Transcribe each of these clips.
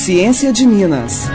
Ciência de Minas.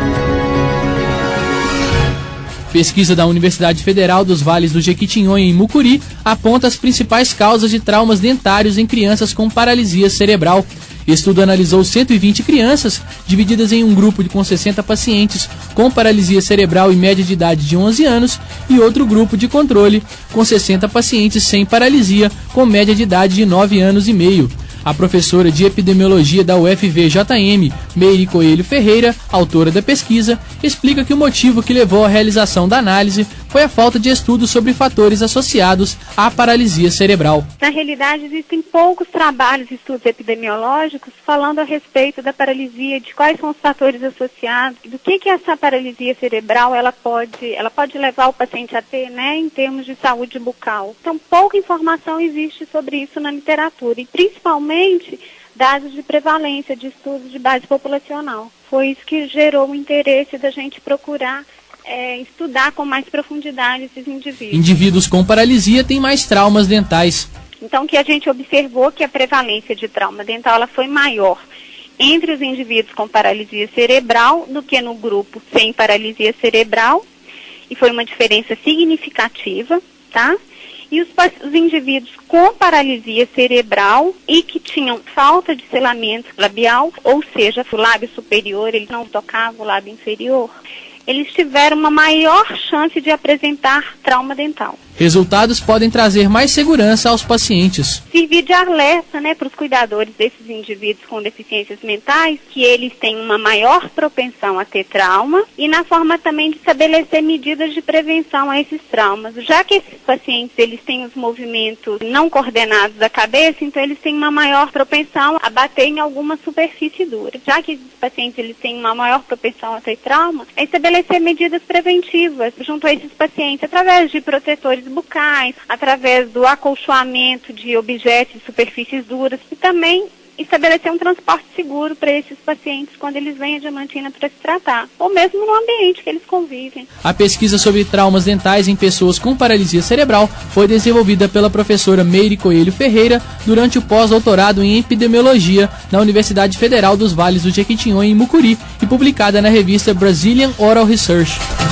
Pesquisa da Universidade Federal dos Vales do Jequitinhonha, em Mucuri, aponta as principais causas de traumas dentários em crianças com paralisia cerebral. Estudo analisou 120 crianças, divididas em um grupo com 60 pacientes com paralisia cerebral e média de idade de 11 anos e outro grupo de controle com 60 pacientes sem paralisia com média de idade de 9 anos e meio. A professora de epidemiologia da UFV-JM, Meire Coelho Ferreira, autora da pesquisa, explica que o motivo que levou à realização da análise foi a falta de estudos sobre fatores associados à paralisia cerebral. Na realidade, existem poucos trabalhos e estudos epidemiológicos falando a respeito da paralisia, de quais são os fatores associados, do que essa paralisia cerebral ela pode levar o paciente a ter, em termos de saúde bucal. Então, pouca informação existe sobre isso na literatura, e principalmente dados de prevalência de estudos de base populacional. Foi isso que gerou o interesse da gente procurar estudar com mais profundidade esses indivíduos. Indivíduos com paralisia têm mais traumas dentais. Então, que a gente observou que a prevalência de trauma dental ela foi maior entre os indivíduos com paralisia cerebral do que no grupo sem paralisia cerebral, e foi uma diferença significativa, tá? E os indivíduos com paralisia cerebral e que tinham falta de selamento labial, ou seja, o lábio superior ele não tocava o lábio inferior, eles tiveram uma maior chance de apresentar trauma dental. Resultados podem trazer mais segurança aos pacientes. Servir de alerta, para os cuidadores desses indivíduos com deficiências mentais, que eles têm uma maior propensão a ter trauma, e na forma também de estabelecer medidas de prevenção a esses traumas. Já que esses pacientes eles têm os movimentos não coordenados da cabeça, então eles têm uma maior propensão a bater em alguma superfície dura. Já que esses pacientes eles têm uma maior propensão a ter trauma, é estabelecer medidas preventivas junto a esses pacientes, através de protetores bucais, através do acolchoamento de objetos e superfícies duras, e também estabelecer um transporte seguro para esses pacientes quando eles vêm a Diamantina para se tratar, ou mesmo no ambiente que eles convivem. A pesquisa sobre traumas dentais em pessoas com paralisia cerebral foi desenvolvida pela professora Meire Coelho Ferreira durante o pós-doutorado em epidemiologia na Universidade Federal dos Vales do Jequitinhonha, em Mucuri, e publicada na revista Brazilian Oral Research.